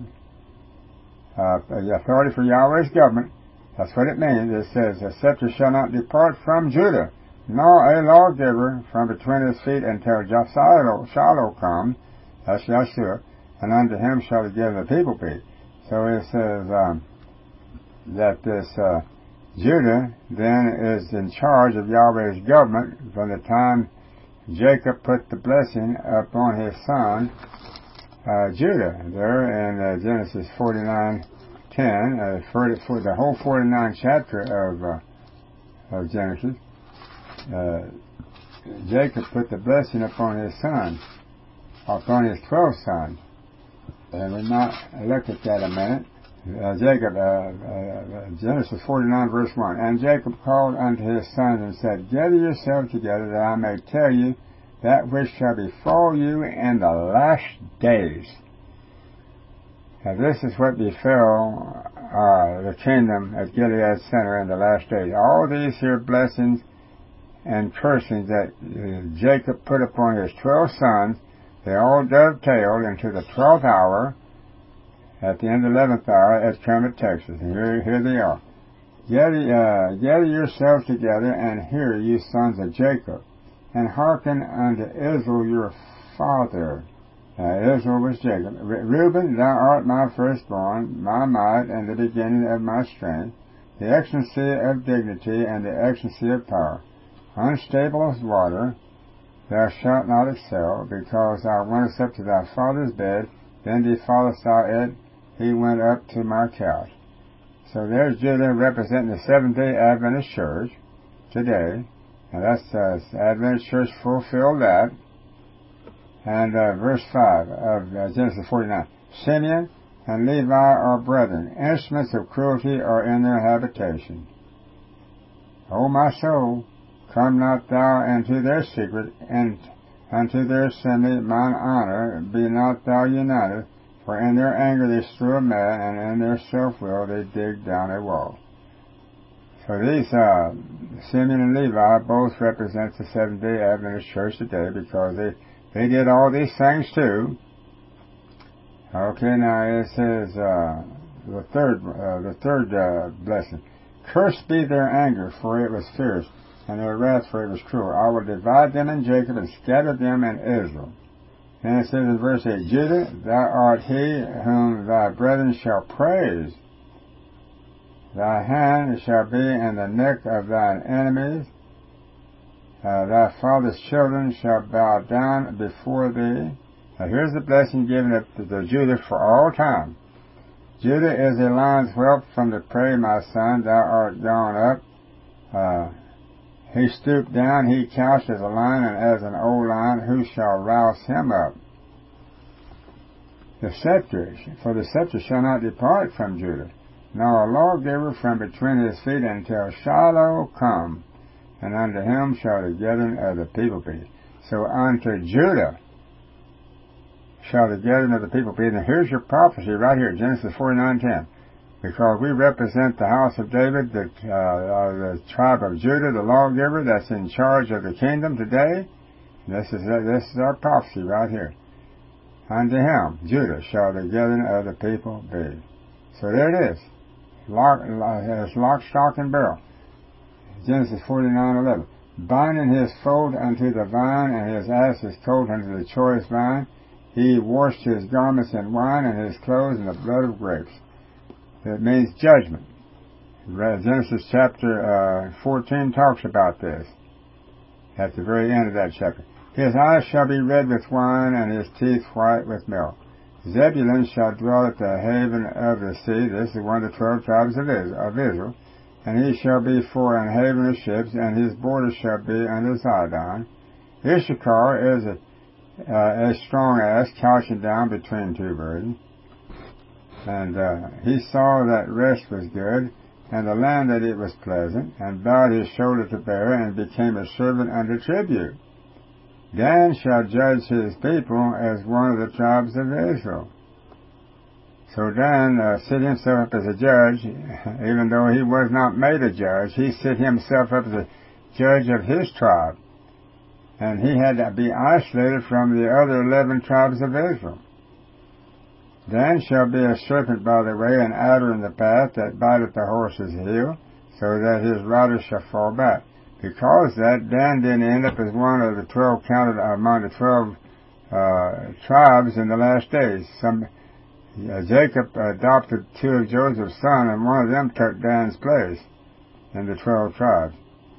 uh, the authority for Yahweh's government. That's what it means. It says, a scepter shall not depart from Judah, nor a lawgiver from between his feet until Shiloh, Shiloh come, that's Yeshua, and unto him shall he give the people be. So it says um, that this uh, Judah then is in charge of Yahweh's government from the time Jacob put the blessing upon his son uh, Judah. There in uh, Genesis forty-nine ten, uh, for, for the whole forty-nine chapter of uh, of Genesis, uh, Jacob put the blessing upon his son, upon his twelve sons. And we might look at that a minute. Uh, Jacob, uh, uh, Genesis forty-nine verse one, and Jacob called unto his sons and said, gather yourselves together that I may tell you that which shall befall you in the last days. Now this is what befell uh, the kingdom at Gilead Center in the last days. All these here blessings and cursings that uh, Jacob put upon his twelve sons, they all dovetailed into the twelfth hour. At the end of the eleventh hour, at Kermit, Texas. And here, here they are. Gather, uh, gather yourselves together, and hear, ye sons of Jacob, and hearken unto Israel your father. Uh, Israel was Jacob. Reuben, thou art my firstborn, my might, and the beginning of my strength, the excellency of dignity, and the excellency of power. Unstable as water, thou shalt not excel, because thou wentest up to thy father's bed, then defilest thou it, he went up to my couch. So there's Judah representing the Seventh-day Adventist Church today. And that's uh, Adventist Church fulfilled that. And uh, verse five of uh, Genesis forty-nine. Simeon and Levi are brethren. Instruments of cruelty are in their habitation. O my soul, come not thou into their secret, and unto their assembly mine honor, be not thou united, for in their anger they slew a man, and in their self-will they dig down a wall. So these, uh, Simeon and Levi, both represent the Seventh-day Adventist Church today, because they, they did all these things too. Okay, now it says, uh, the third, uh, the third, uh, blessing. Cursed be their anger, for it was fierce, and their wrath, for it was cruel. I will divide them in Jacob, and scatter them in Israel. And it says in verse eight, Judah, thou art he whom thy brethren shall praise. Thy hand shall be in the neck of thine enemies. Uh, thy father's children shall bow down before thee. Now here's the blessing given to Judah for all time. Judah is a lion's whelp from the prey, my son, thou art gone up. Uh, he stooped down, he couched as a lion, and as an old lion, who shall rouse him up? The scepter, for the scepter shall not depart from Judah, nor a lawgiver from between his feet until Shiloh come, and unto him shall the gathering of the people be. So unto Judah shall the gathering of the people be. Now here's your prophecy right here, Genesis forty-nine ten. Because we represent the house of David, the, uh, the tribe of Judah, the lawgiver that's in charge of the kingdom today. This is this is our prophecy right here. Unto him, Judah, shall the gathering of the people be. So there it is. Lock, it's lock, stock, and barrel. Genesis forty-nine eleven. Binding his foal unto the vine, and his ass's coat unto the choice vine. He washed his garments in wine, and his clothes in the blood of grapes. It means judgment. Genesis chapter uh, fourteen talks about this at the very end of that chapter. His eyes shall be red with wine, and his teeth white with milk. Zebulun shall dwell at the haven of the sea. This is one of the twelve tribes of Israel. And he shall be for an haven of ships, and his border shall be unto Zidon. Issachar is a, uh, a strong ass couching down between two burdens. And uh, he saw that rest was good, and the land that it was pleasant, and bowed his shoulder to bear, and became a servant under tribute. Dan shall judge his people as one of the tribes of Israel. So Dan uh, set himself up as a judge, even though he was not made a judge. He set himself up as a judge of his tribe. And he had to be isolated from the other eleven tribes of Israel. Dan shall be a serpent by the way, an adder in the path that biteth the horse's heel, so that his rider shall fall back. Because that, Dan didn't end up as one of the twelve counted among the twelve uh, tribes in the last days. Some uh, Jacob adopted two of Joseph's sons, and one of them took Dan's place in the twelve tribes.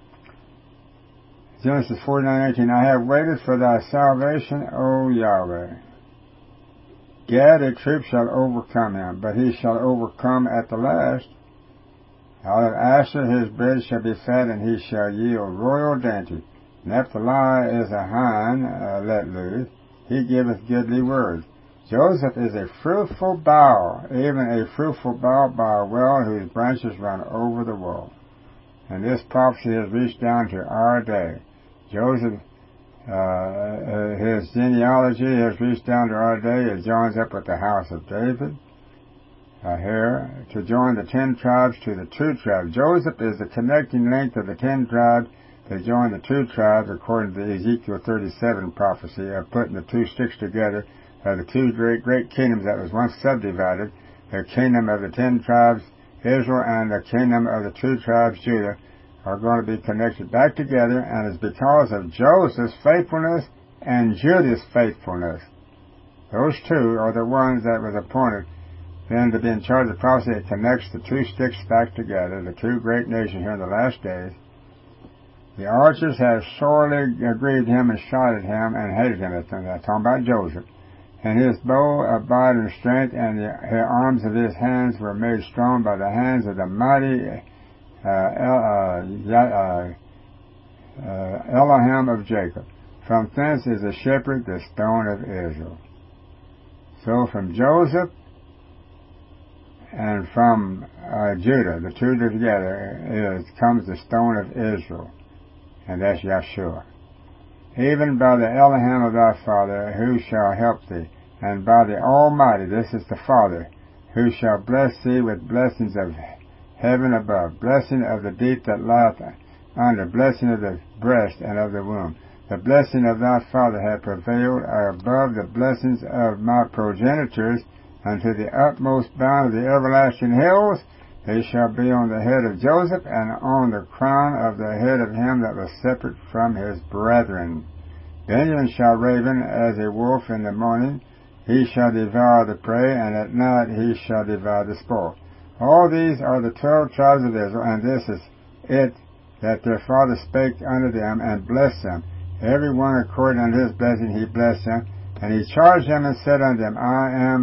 Genesis forty-nine eighteen. I have waited for thy salvation, O Yahweh. Gad, a troop shall overcome him, but he shall overcome at the last. Out of Asher his bread shall be fat, and he shall yield royal dainty. Naphtali is a hind uh, let loose. He giveth goodly words. Joseph is a fruitful bough, even a fruitful bough by a well whose branches run over the wall. And this prophecy has reached down to our day. Joseph, uh, his genealogy has reached down to our day. It joins up with the house of David. Uh, here, to join the ten tribes to the two tribes. Joseph is the connecting link of the ten tribes that join the two tribes, according to the Ezekiel thirty-seven prophecy of putting the two sticks together, uh, the two great great kingdoms that was once subdivided, the kingdom of the ten tribes, Israel, and the kingdom of the two tribes, Judah, are going to be connected back together, and it's because of Joseph's faithfulness and Judah's faithfulness. Those two are the ones that was appointed then to be in charge of the prophecy that connects the two sticks back together, the two great nations here in the last days. The archers have sorely grieved him and shot at him and hated him. That's talking about Joseph. And his bow abided in strength, and the, the arms of his hands were made strong by the hands of the mighty uh, uh, uh, uh, Elohim of Jacob. From thence is the shepherd, the stone of Israel. So from Joseph and from uh, Judah, the two together, is, comes the stone of Israel, and that's Yeshua. Even by the Elohim of thy Father, who shall help thee, and by the Almighty, this is the Father, who shall bless thee with blessings of heaven above, blessing of the deep that lieth under, blessing of the breast and of the womb. The blessing of thy Father hath prevailed above the blessings of my progenitors, unto the utmost bound of the everlasting hills. They shall be on the head of Joseph, and on the crown of the head of him that was separate from his brethren. Benjamin shall raven as a wolf in the morning. He shall devour the prey, and at night he shall devour the spoil. All these are the twelve tribes of Israel, and this is it that their father spake unto them, and blessed them. Every one according unto his blessing he blessed them. And he charged them and said unto them, I am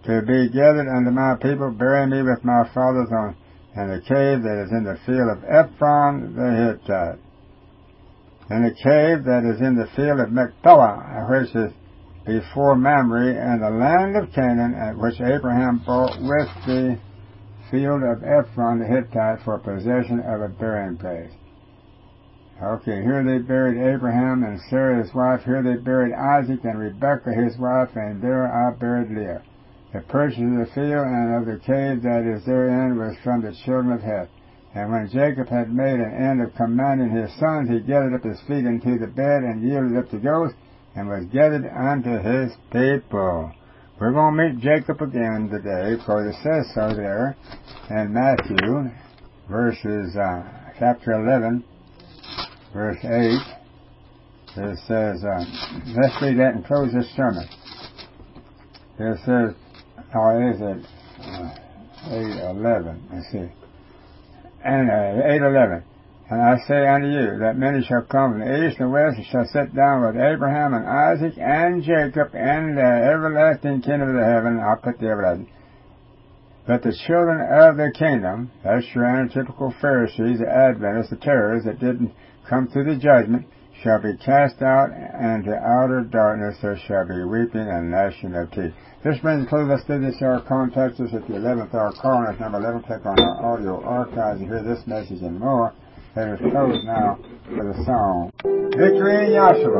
to be gathered unto my people. Bury me with my fathers on in the cave that is in the field of Ephron the Hittite, in the cave that is in the field of Machpelah, which is before Mamre, and the land of Canaan, at which Abraham bought with the field of Ephron the Hittite for possession of a burying place. Okay, here they buried Abraham and Sarah his wife. Here they buried Isaac and Rebekah his wife, and there I buried Leah. The purchase of the field and of the cave that is therein was from the children of Heth. And when Jacob had made an end of commanding his sons, he gathered up his feet into the bed and yielded up the ghost, and was gathered unto his people. We're going to meet Jacob again today, because it says so there in Matthew, verses, uh, chapter eleven, verse eight. It says, uh, let's read that and close this sermon. It says, or is it uh, eight eleven? Let's see. And uh, eight eleven. And I say unto you, that many shall come from the east and west, and shall sit down with Abraham and Isaac and Jacob in the everlasting kingdom of the heaven. I'll put the everlasting. But the children of the kingdom, that's your antitypical Pharisees, the Adventists, the terrorists that didn't come through the judgment, shall be cast out into outer darkness. There shall be weeping and gnashing of teeth. This brings close. Let's do this hour. Contact us at the eleventh hour. Call us number eleven. Click on our audio archives and hear this message and more. Let us close now with a song. Victory in Yahshua.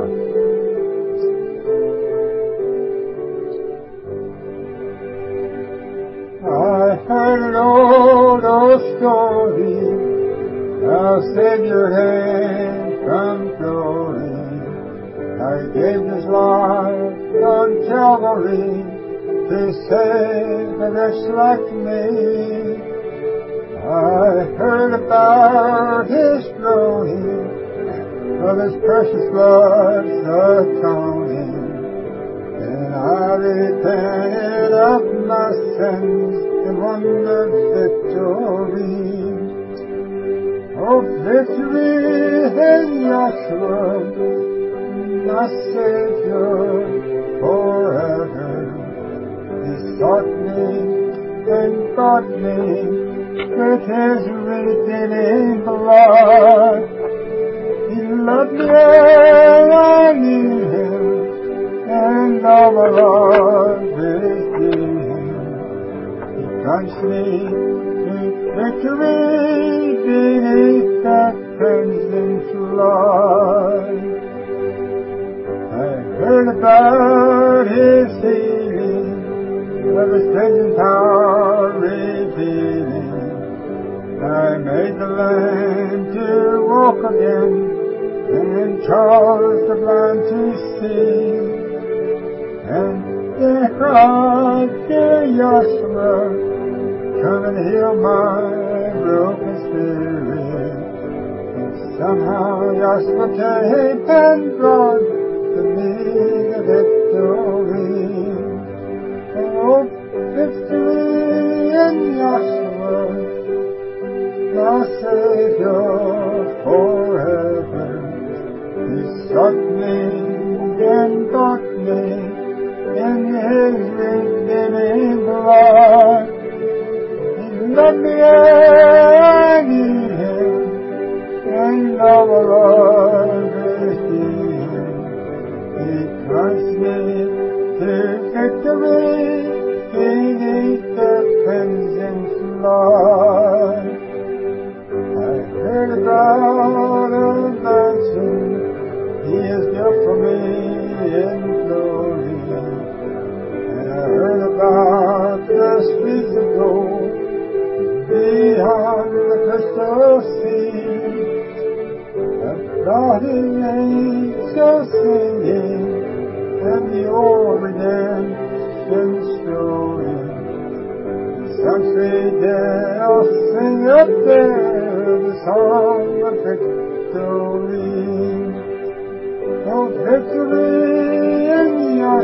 I heard an old, old story how Savior had from glory. I gave his life on Calvary to save a wretch like me. I heard about his groaning, of his precious blood's atoning, and I repented of my sins and won the victory. Oh, victory in Yahshua, my Savior forever. He sought me and bought me with his redeeming blood. He loved me and I knew him, and all my Lord redeemed him. He plunged me to victory beneath that crimson flood. I heard about his healing, of his cleansing power revealing. I made the land to walk again, and caused the blind to see. And they cried, dear Yahshua, come and heal my broken spirit. And somehow Yahshua came and brought to me the victory. Oh, victory in Yahshua, my Savior forever. He sought me and bought me in his redeeming blood. He loved me and I knew him, and all the Lord redeemed. He plunged me to victory beneath the crimson flood. I heard about a mansion he has built for me in glory, and I heard about the streets of gold beyond the crystal sea. I thought his angels singing, and the old redemption story. Some say they'll sing up there the song of victory. Oh, victory in